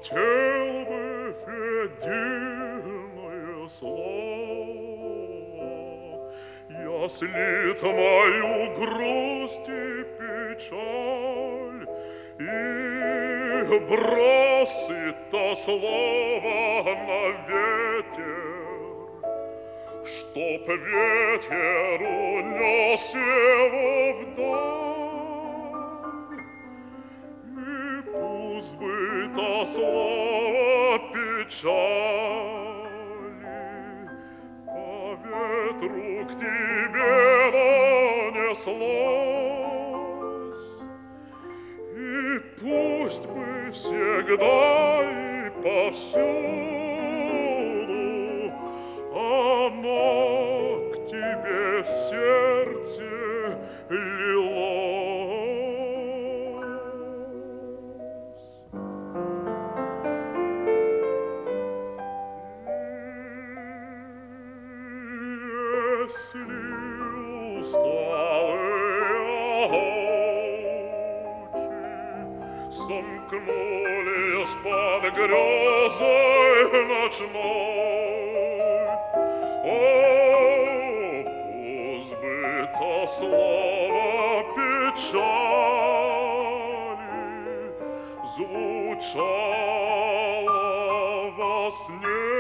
хотел бы единое слово, яслит мою грусть и печаль, и бросит то слово на ветер, чтоб ветер унес его вдаль. И пусть бы то слово печали по ветру к тебе донеслось, и пусть бы всегда и повсюду оно к тебе в сердце лилось. Если усталые очи сомкнулись под грезой ночной, о, пусть бы то слово печали звучало во сне.